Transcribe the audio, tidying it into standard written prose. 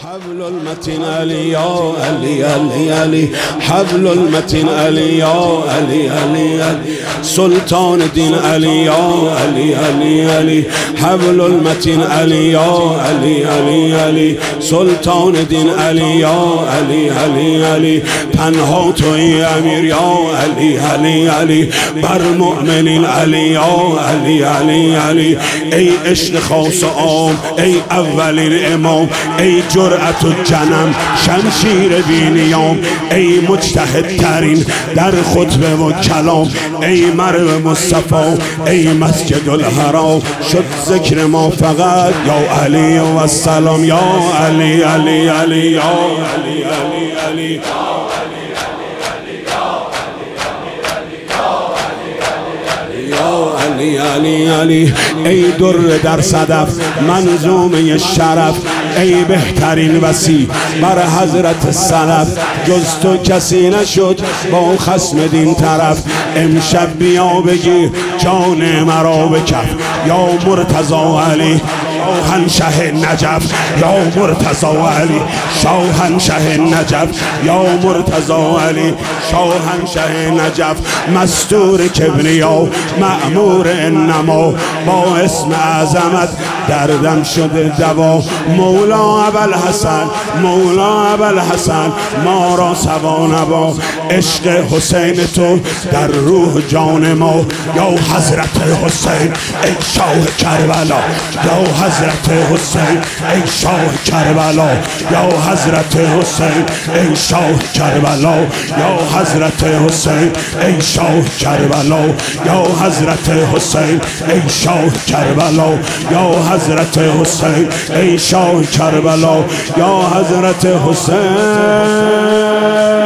حبل المتين علي يا علي علي علي، حبل المتين علي يا علي علي علي، سلطان الدين علي يا علي علي علي، حبل المتين علي يا علي علي علي، سلطان الدین علی یا علی علی علی، تنها توی امیر یا علی علی علی، بر مؤمنین علی یا علی علی علی، ای عشق خاص عام، ای اولین امام، ای جرأت و جنم شمشیر بینیام، ای مجتهد ترین در خطبه و کلام، ای مرو مصطفی، ای مسجد الحرام، شد ذکر ما فقط یا علی و السلام یا علی علی علی یا علی علی علی علی علی علی، ای در در صدف منظومه شرف، ای بهترین وصی بر حضرت سلف، جز تو کسی نشد با خصم دین طرف، امشب بیا بگیر جان مرا به کف، یا مرتضی علی شاهنشه نجف، یا مرتضی علی شاهنشه نجف، یا مرتضی علی شاهنشه نجف، مستور کبریا مأمور انما، با اسم عظمت دردم شده دوا، مولا ابوالحسن مولا ابوالحسن، ما را سوا نبا، عشق حسین تو در روح جان ما، یا حضرت حسین ای شاه کربلا، یا حضرت حسین ای شاه کربلا، یا حضرت حسین ای شاه کربلا، یا حضرت حسین ای شاه کربلا، یا حضرت حسین ای شاه کربلا، یا حضرت حسین ای شاه کربلا، یا حضرت حسین.